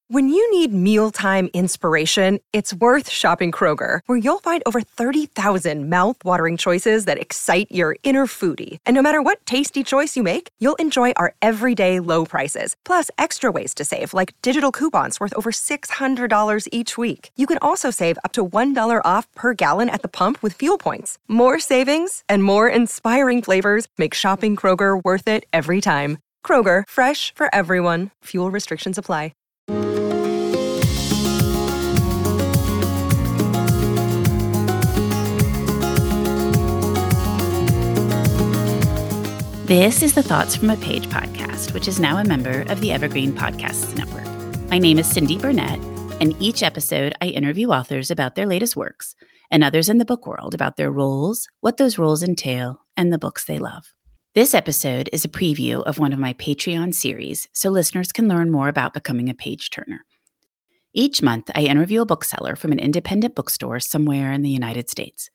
When you need mealtime inspiration, it's worth shopping Kroger, where you'll find over 30,000 mouth-watering choices that excite your inner foodie. And no matter what tasty choice you make, you'll enjoy our everyday low prices, plus extra ways to save, like digital coupons worth over $600 each week. You can also save up to $1 off per gallon at the pump with fuel points. More savings and more inspiring flavors make shopping Kroger worth it every time. Kroger, fresh for everyone. Fuel restrictions apply. This is the Thoughts from a Page podcast, which is now a member of the Evergreen Podcasts Network. My name is Cindy Burnett, and each episode I interview authors about their latest works and others in the book world about their roles, what those roles entail, and the books they love. This episode is a preview of one of my Patreon series, so listeners can learn more about becoming a page turner. Each month, I interview a bookseller from an independent bookstore somewhere in the United States.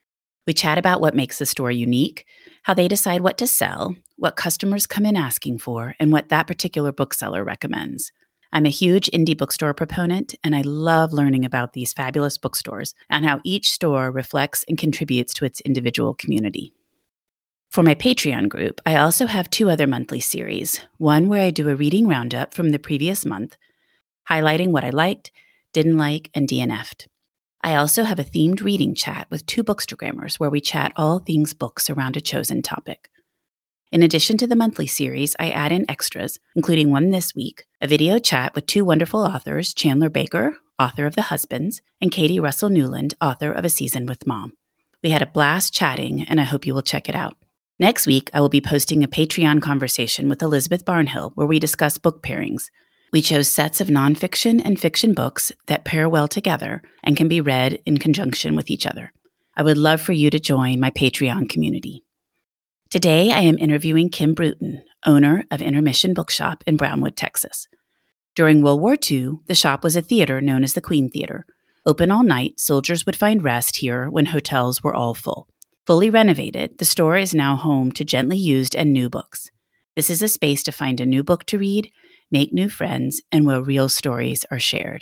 We chat about what makes the store unique, how they decide what to sell, what customers come in asking for, and what that particular bookseller recommends. I'm a huge indie bookstore proponent, and I love learning about these fabulous bookstores and how each store reflects and contributes to its individual community. For my Patreon group, I also have two other monthly series, one where I do a reading roundup from the previous month, highlighting what I liked, didn't like, and DNF'd. I also have a themed reading chat with two bookstagrammers where we chat all things books around a chosen topic. In addition to the monthly series, I add in extras, including one this week, a video chat with two wonderful authors, Chandler Baker, author of The Husbands, and Katie Russell Newland, author of A Season with Mom. We had a blast chatting, and I hope you will check it out. Next week, I will be posting a Patreon conversation with Elizabeth Barnhill where we discuss book pairings. We chose sets of nonfiction and fiction books that pair well together and can be read in conjunction with each other. I would love for you to join my Patreon community. Today, I am interviewing Kim Bruton, owner of Intermission Bookshop in Brownwood, Texas. During World War II, the shop was a theater known as the Queen Theater. Open all night, soldiers would find rest here when hotels were all full. Fully renovated, the store is now home to gently used and new books. This is a space to find a new book to read, make new friends, and where real stories are shared.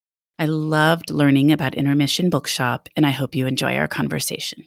I loved learning about Intermission Bookshop, and I hope you enjoy our conversation.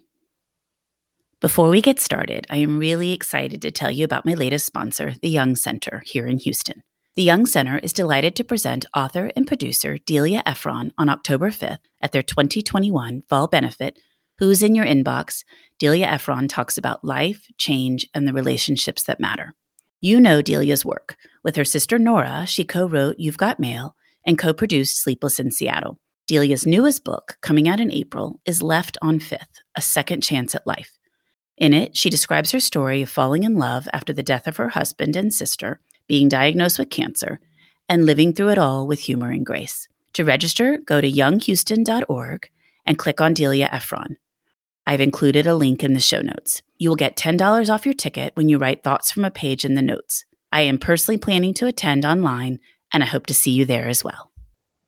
Before we get started, I am really excited to tell you about my latest sponsor, the Young Center, here in Houston. The Young Center is delighted to present author and producer Delia Ephron on October 5th at their 2021 Fall Benefit, Who's in Your Inbox? Delia Ephron talks about life, change, and the relationships that matter. You know Delia's work. With her sister Nora, she co-wrote You've Got Mail and co-produced Sleepless in Seattle. Delia's newest book, coming out in April, is Left on Fifth, A Second Chance at Life. In it, she describes her story of falling in love after the death of her husband and sister, being diagnosed with cancer, and living through it all with humor and grace. To register, go to younghouston.org and click on Delia Ephron. I've included a link in the show notes. You will get $10 off your ticket when you write thoughts from a page in the notes. I am personally planning to attend online, and I hope to see you there as well.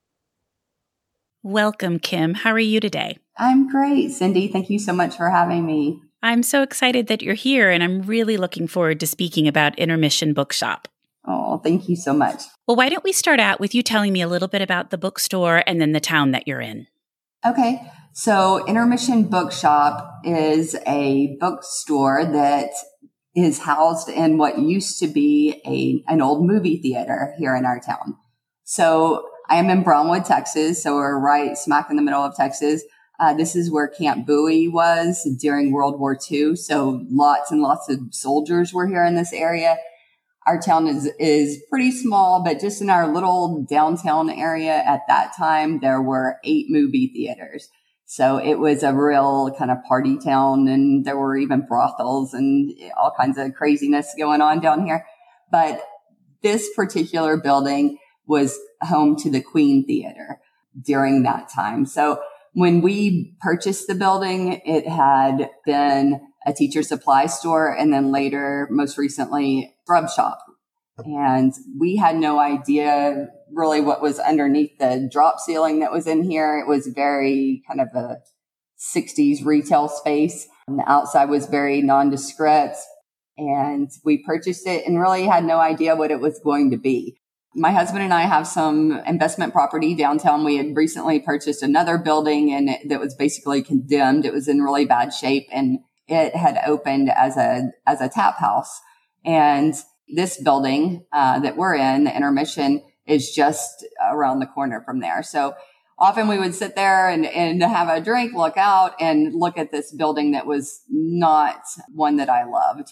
Welcome, Kim. How are you today? I'm great, Cindy. Thank you so much for having me. I'm so excited that you're here, and I'm really looking forward to speaking about Intermission Bookshop. Oh, thank you so much. Well, why don't we start out with you telling me a little bit about the bookstore and then the town that you're in? Okay. So Intermission Bookshop is a bookstore that is housed in what used to be an old movie theater here in our town. So I am in Brownwood, Texas. So we're right smack in the middle of Texas. This is where Camp Bowie was during World War II. So lots and lots of soldiers were here in this area. Our town is pretty small, but just in our little downtown area at that time, there were 8 movie theaters. So it was a real kind of party town, and there were even brothels and all kinds of craziness going on down here. But this particular building was home to the Queen Theater during that time. So when we purchased the building, it had been a teacher supply store, and then later, most recently, scrub shop. And we had no idea really what was underneath the drop ceiling that was in here. It was very kind of a 60s retail space. And the outside was very nondescript. And we purchased it and really had no idea what it was going to be. My husband and I have some investment property downtown. We had recently purchased another building and that was basically condemned. It was in really bad shape and it had opened as a tap house. And this building that we're in, the Intermission, is just around the corner from there. So often we would sit there and have a drink, look out and look at this building that was not one that I loved.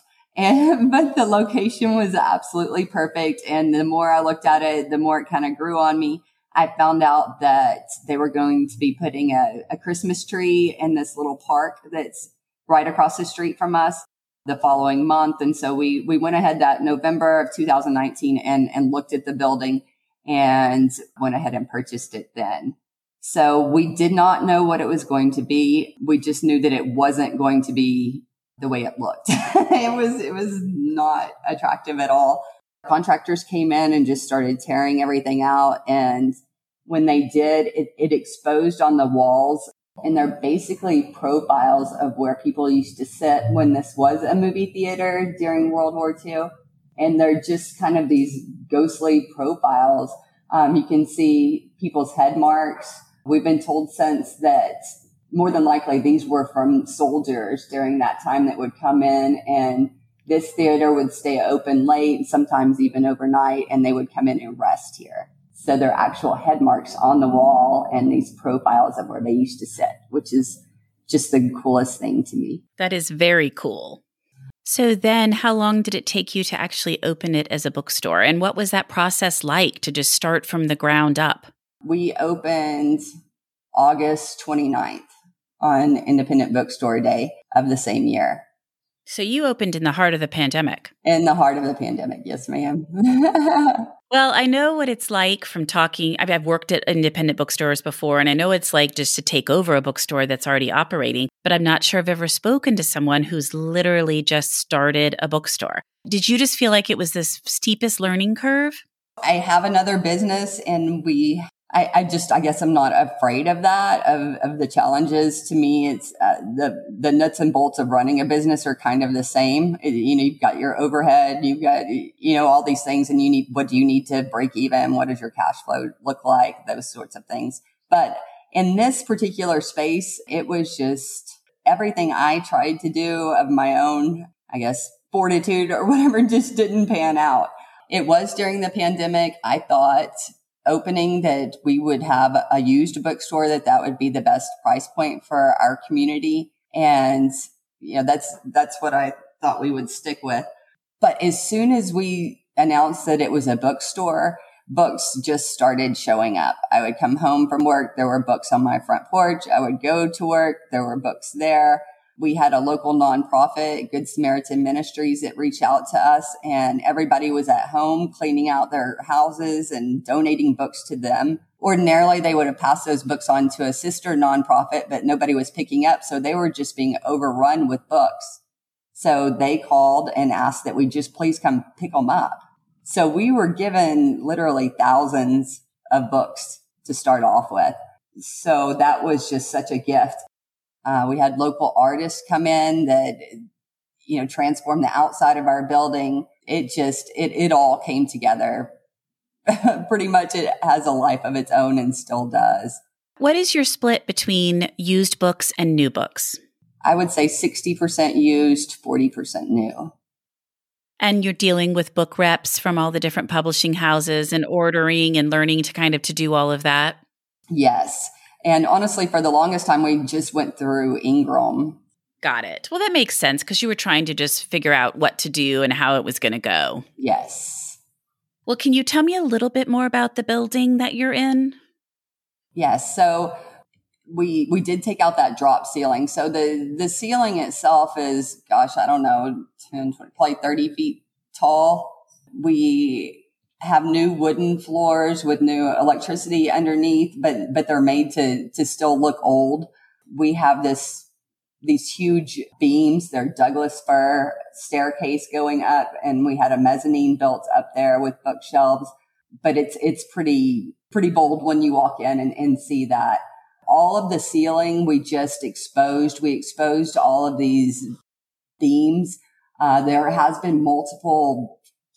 But the location was absolutely perfect. And the more I looked at it, the more it kind of grew on me. I found out that they were going to be putting a Christmas tree in this little park that's right across the street from us the following month. And so we went ahead that November of 2019 and looked at the building and went ahead and purchased it then. So we did not know what it was going to be. We just knew that it wasn't going to be the way it looked. It was not attractive at all. Contractors came in and just started tearing everything out. And when they did, it exposed on the walls. And they're basically profiles of where people used to sit when this was a movie theater during World War II. And they're just kind of these ghostly profiles. You can see people's head marks. We've been told since that more than likely these were from soldiers during that time that would come in, and this theater would stay open late, sometimes even overnight, and they would come in and rest here. So there are actual head marks on the wall and these profiles of where they used to sit, which is just the coolest thing to me. That is very cool. So then how long did it take you to actually open it as a bookstore? And what was that process like to just start from the ground up? We opened August 29th on Independent Bookstore Day of the same year. So you opened in the heart of the pandemic. In the heart of the pandemic, yes, ma'am. Well, I know what it's like from talking. I've worked at independent bookstores before, and I know it's like just to take over a bookstore that's already operating, but I'm not sure I've ever spoken to someone who's literally just started a bookstore. Did you just feel like it was this steepest learning curve? I have another business and I guess I'm not afraid of that, of the challenges. To me, it's the nuts and bolts of running a business are kind of the same. You've got your overhead, you've got, all these things, and what do you need to break even? What does your cash flow look like? Those sorts of things. But in this particular space, it was just everything I tried to do of my own, I guess, fortitude or whatever just didn't pan out. It was during the pandemic. I thought opening that we would have a used bookstore, that would be the best price point for our community. And, that's what I thought we would stick with. But as soon as we announced that it was a bookstore, books just started showing up. I would come home from work. There were books on my front porch. I would go to work. There were books there. We had a local nonprofit, Good Samaritan Ministries, that reached out to us, and everybody was at home cleaning out their houses and donating books to them. Ordinarily, they would have passed those books on to a sister nonprofit, but nobody was picking up. So they were just being overrun with books. So they called and asked that we just please come pick them up. So we were given literally thousands of books to start off with. So that was just such a gift. We had local artists come in that, transformed the outside of our building. It all came together. Pretty much it has a life of its own and still does. What is your split between used books and new books? I would say 60% used, 40% new. And you're dealing with book reps from all the different publishing houses and ordering and learning to do all of that? Yes. And honestly, for the longest time, we just went through Ingram. Got it. Well, that makes sense because you were trying to just figure out what to do and how it was going to go. Yes. Well, can you tell me a little bit more about the building that you're in? Yes. So we did take out that drop ceiling. So the ceiling itself is, 10, 20, probably 30 feet tall. We have new wooden floors with new electricity underneath, but they're made to still look old. We have these huge beams. They're Douglas fir staircase going up, and we had a mezzanine built up there with bookshelves. But it's pretty bold when you walk in and see that. All of the ceiling we just exposed. We exposed all of these beams. There has been multiple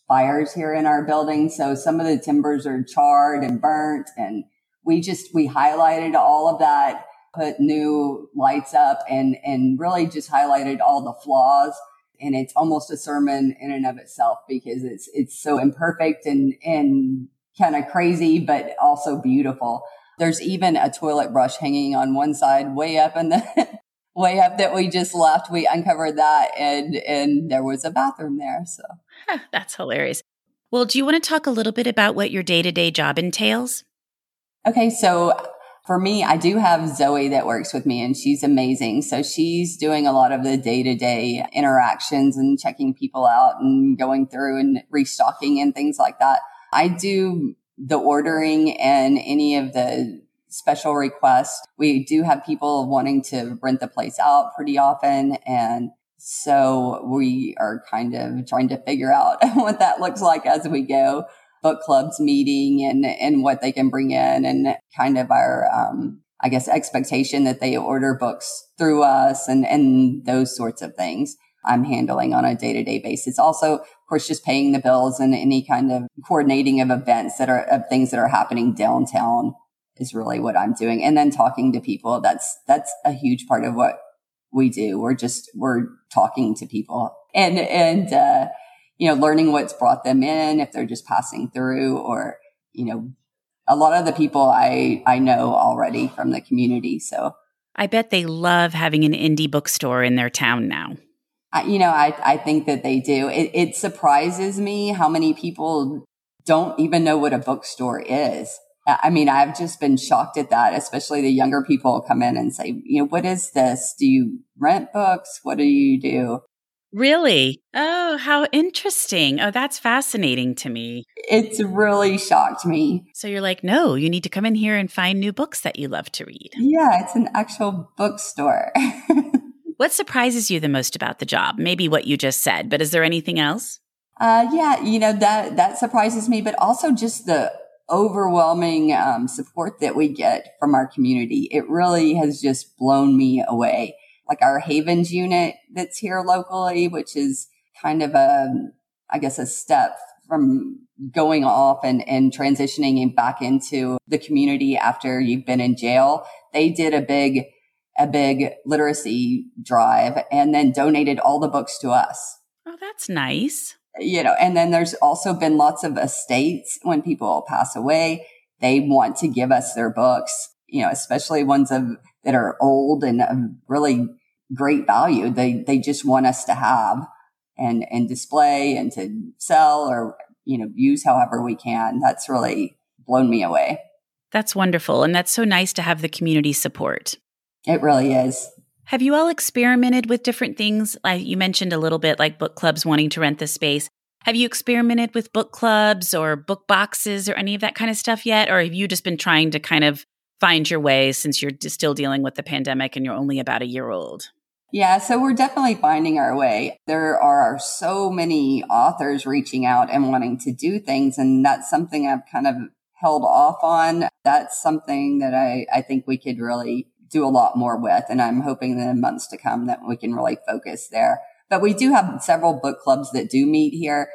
fires here in our building. So some of the timbers are charred and burnt, and we highlighted all of that, put new lights up, and really just highlighted all the flaws. And it's almost a sermon in and of itself because it's so imperfect and kind of crazy, but also beautiful. There's even a toilet brush hanging on one side way up in the way up that we just left. We uncovered that and there was a bathroom there. So that's hilarious. Well, do you want to talk a little bit about what your day-to-day job entails? Okay, so for me, I do have Zoe that works with me, and she's amazing. So she's doing a lot of the day-to-day interactions and checking people out and going through and restocking and things like that. I do the ordering and any of the special requests. We do have people wanting to rent the place out pretty often. And so we are kind of trying to figure out what that looks like as we go. Book clubs meeting and what they can bring in, and kind of our, I guess, expectation that they order books through us and those sorts of things I'm handling on a day-to-day basis. Also, of course, just paying the bills and any kind of coordinating of events of things that are happening downtown is really what I'm doing. And then talking to people. That's a huge part of what we do. We're talking to people and learning what's brought them in, if they're just passing through, or, a lot of the people I know already from the community. So I bet they love having an indie bookstore in their town now. I think that they do. It surprises me how many people don't even know what a bookstore is. I mean, I've just been shocked at that, especially the younger people come in and say, what is this? Do you rent books? What do you do? Really? Oh, how interesting. Oh, that's fascinating to me. It's really shocked me. So you're like, no, you need to come in here and find new books that you love to read. Yeah, it's an actual bookstore. What surprises you the most about the job? Maybe what you just said, but is there anything else? That surprises me, but also just the overwhelming support that we get from our community. It really has just blown me away. Like our Havens unit that's here locally, which is kind of a step from going off and transitioning back into the community after you've been in jail. They did a big literacy drive and then donated all the books to us. Oh, that's nice. And then there's also been lots of estates when people pass away, they want to give us their books, especially ones that are old and really great value. They just want us to have and display and to sell or, use however we can. That's really blown me away. That's wonderful. And that's so nice to have the community support. It really is. Have you all experimented with different things? You mentioned a little bit like book clubs wanting to rent the space. Have you experimented with book clubs or book boxes or any of that kind of stuff yet? Or have you just been trying to kind of find your way since you're still dealing with the pandemic and you're only about a year old? Yeah, so we're definitely finding our way. There are so many authors reaching out and wanting to do things, and that's something I've kind of held off on. That's something that I think we could really do a lot more with, and I'm hoping in the months to come that we can really focus there. But we do have several book clubs that do meet here.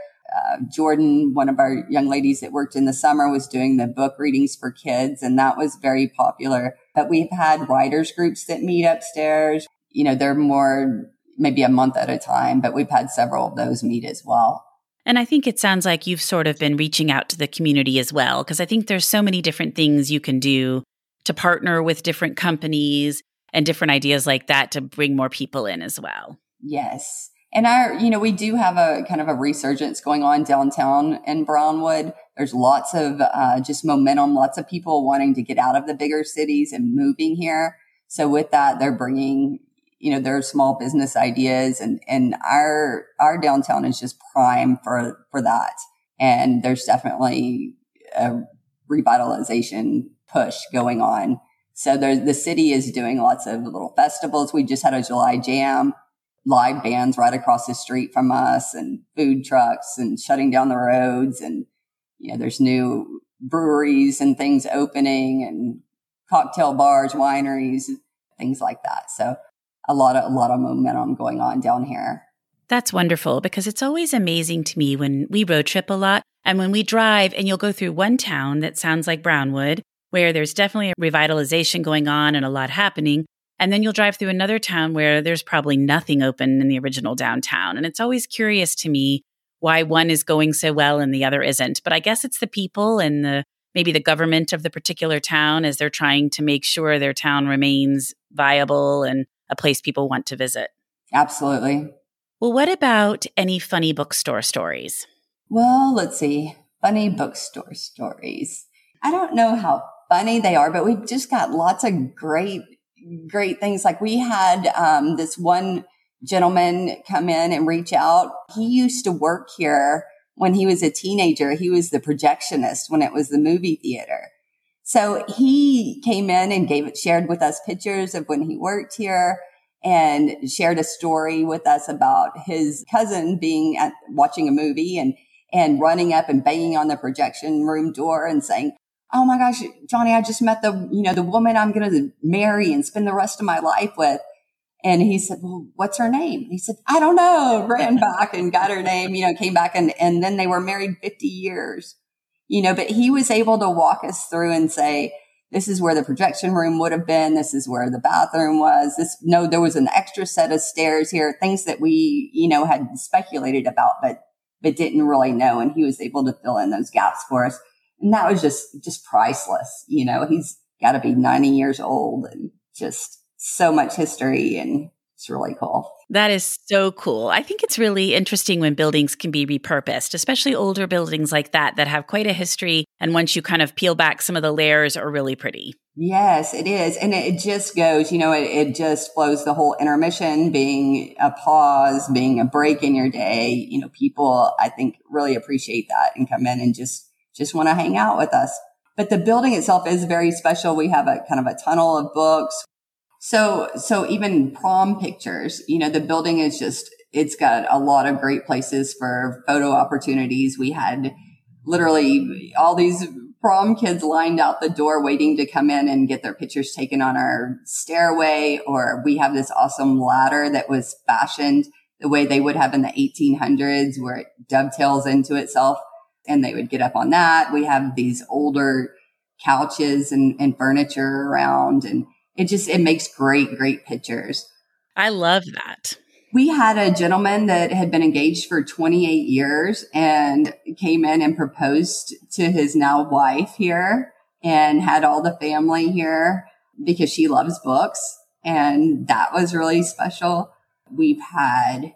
Jordan, one of our young ladies that worked in the summer, was doing the book readings for kids, and that was very popular. But we've had writers groups that meet upstairs. They're more maybe a month at a time, but we've had several of those meet as well. And I think it sounds like you've sort of been reaching out to the community as well, because I think there's so many different things you can do to partner with different companies and different ideas like that to bring more people in as well. Yes. And we do have a kind of a resurgence going on downtown in Brownwood. There's lots of just momentum, lots of people wanting to get out of the bigger cities and moving here. So with that, they're bringing, their small business ideas and our downtown is just prime for that. And there's definitely a revitalization push going on. So the city is doing lots of little festivals. We just had a July Jam, live bands right across the street from us and food trucks and shutting down the roads. And, there's new breweries and things opening and cocktail bars, wineries, things like that. So a lot of momentum going on down here. That's wonderful because it's always amazing to me when we road trip a lot and when we drive and you'll go through one town that sounds like Brownwood, where there's definitely a revitalization going on and a lot happening. And then you'll drive through another town where there's probably nothing open in the original downtown. And it's always curious to me why one is going so well and the other isn't. But I guess it's the people and maybe the government of the particular town as they're trying to make sure their town remains viable and a place people want to visit. Absolutely. Well, what about any funny bookstore stories? Well, let's see. Funny bookstore stories. I don't know how funny they are, but we've just got lots of great things. Like we had this one gentleman come in and reach out. He used to work here when he was a teenager. He was the projectionist when it was the movie theater. So he came in and shared with us pictures of when he worked here and shared a story with us about his cousin watching a movie and running up and banging on the projection room door and saying, "Oh my gosh, Johnny, I just met the woman I'm going to marry and spend the rest of my life with." And he said, "Well, what's her name?" He said, "I don't know." Ran back and got her name, came back and then they were married 50 years, but he was able to walk us through and say, this is where the projection room would have been. This is where the bathroom was. There was an extra set of stairs here, things that we, had speculated about, but didn't really know. And he was able to fill in those gaps for us. And that was just priceless. He's got to be 90 years old and just so much history, and it's really cool. That is so cool. I think it's really interesting when buildings can be repurposed, especially older buildings like that have quite a history. And once you kind of peel back some of the layers are really pretty. Yes, it is. And it just goes, it just flows, the whole intermission being a pause, being a break in your day. People, I think, really appreciate that and come in and just want to hang out with us. But the building itself is very special. We have a kind of a tunnel of books. So even prom pictures, the building is it's got a lot of great places for photo opportunities. We had literally all these prom kids lined out the door waiting to come in and get their pictures taken on our stairway. Or we have this awesome ladder that was fashioned the way they would have in the 1800s, where it dovetails into itself and they would get up on that. We have these older couches and furniture around, and it makes great pictures. I love that. We had a gentleman that had been engaged for 28 years and came in and proposed to his now wife here and had all the family here because she loves books. And that was really special. We've had,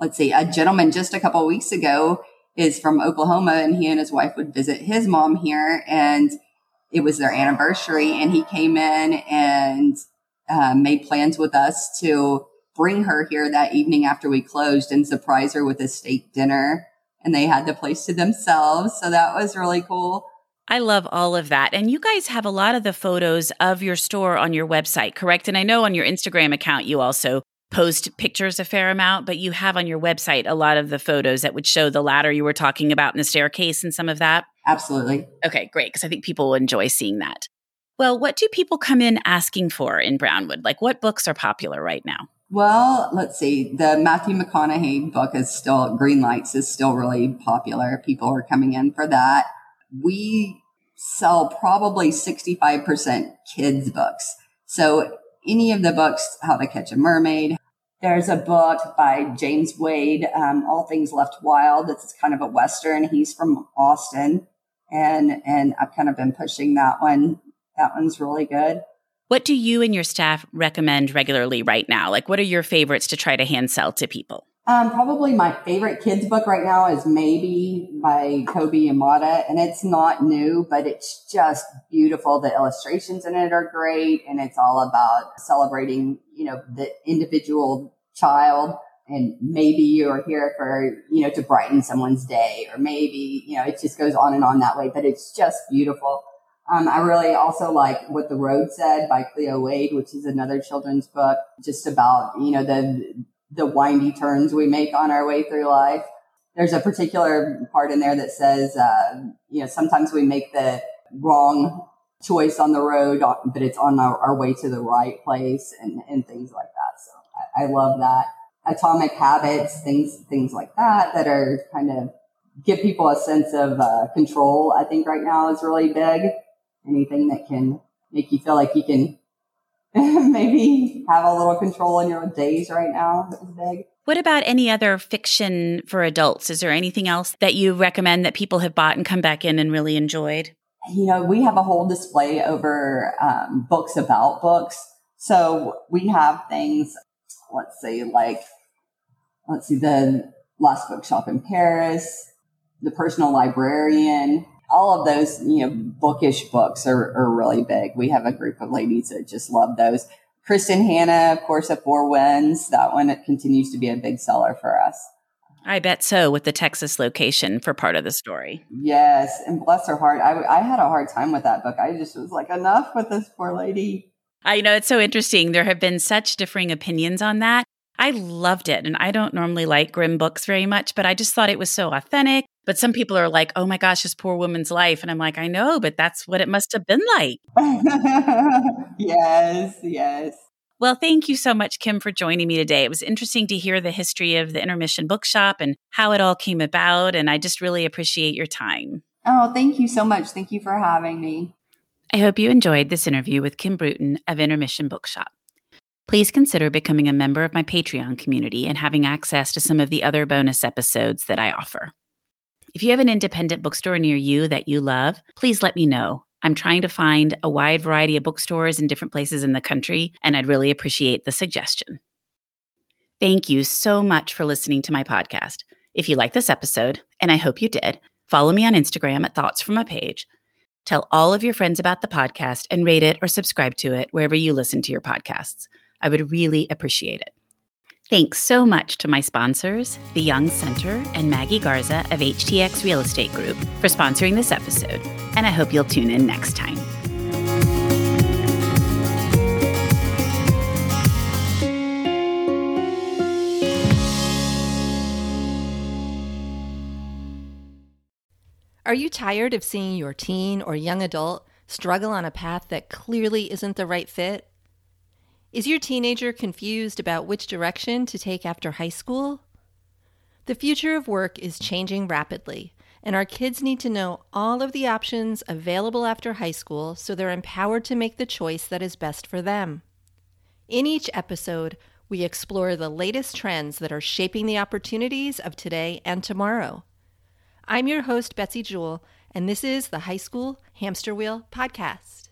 a gentleman just a couple of weeks ago is from Oklahoma, and he and his wife would visit his mom here, and it was their anniversary, and he came in and made plans with us to bring her here that evening after we closed and surprise her with a steak dinner. And they had the place to themselves. So that was really cool. I love all of that. And you guys have a lot of the photos of your store on your website, correct? And I know on your Instagram account, you also post pictures a fair amount, but you have on your website a lot of the photos that would show the ladder you were talking about and the staircase and some of that. Absolutely. Okay, great. Because I think people will enjoy seeing that. Well, what do people come in asking for in Brownwood? Like what books are popular right now? Well, let's see. The Matthew McConaughey book Green Lights is still really popular. People are coming in for that. We sell probably 65% kids books. So any of the books, How to Catch a Mermaid. There's a book by James Wade, All Things Left Wild. It's kind of a Western. He's from Austin. And I've kind of been pushing that one. That one's really good. What do you and your staff recommend regularly right now? Like, what are your favorites to try to hand sell to people? Probably my favorite kids book right now is Maybe by Kobe Yamada. And it's not new, but it's just beautiful. The illustrations in it are great. And it's all about celebrating, the individual child. And maybe you're here for, to brighten someone's day, or maybe, it just goes on and on that way, but it's just beautiful. I really also like What the Road Said by Cleo Wade, which is another children's book, just about, the windy turns we make on our way through life. There's a particular part in there that says, sometimes we make the wrong choice on the road, but it's on our way to the right place and things like that. So I love that. Atomic Habits, things like that are kind of give people a sense of control. I think right now is really big. Anything that can make you feel like you can maybe have a little control in your days right now is big. What about any other fiction for adults? Is there anything else that you recommend that people have bought and come back in and really enjoyed? We have a whole display over books about books. So we have things, the Last Bookshop in Paris, The Personal Librarian. All of those, bookish books are really big. We have a group of ladies that just love those. Kristen Hanna, of course, at Four Winds. That one, it continues to be a big seller for us. I bet so, with the Texas location for part of the story. Yes, and bless her heart. I had a hard time with that book. I just was like, enough with this poor lady. I know, it's so interesting. There have been such differing opinions on that. I loved it, and I don't normally like grim books very much, but I just thought it was so authentic. But some people are like, oh my gosh, this poor woman's life. And I'm like, I know, but that's what it must have been like. Yes. Well, thank you so much, Kim, for joining me today. It was interesting to hear the history of the Intermission Bookshop and how it all came about. And I just really appreciate your time. Oh, thank you so much. Thank you for having me. I hope you enjoyed this interview with Kim Bruton of Intermission Bookshop. Please consider becoming a member of my Patreon community and having access to some of the other bonus episodes that I offer. If you have an independent bookstore near you that you love, please let me know. I'm trying to find a wide variety of bookstores in different places in the country, and I'd really appreciate the suggestion. Thank you so much for listening to my podcast. If you like this episode, and I hope you did, follow me on Instagram at Thoughts From a Page. Tell all of your friends about the podcast and rate it or subscribe to it wherever you listen to your podcasts. I would really appreciate it. Thanks so much to my sponsors, the Young Center and Maggie Garza of HTX Real Estate Group for sponsoring this episode, and I hope you'll tune in next time. Are you tired of seeing your teen or young adult struggle on a path that clearly isn't the right fit? Is your teenager confused about which direction to take after high school? The future of work is changing rapidly, and our kids need to know all of the options available after high school so they're empowered to make the choice that is best for them. In each episode, we explore the latest trends that are shaping the opportunities of today and tomorrow. I'm your host, Betsy Jewell, and this is the High School Hamster Wheel Podcast.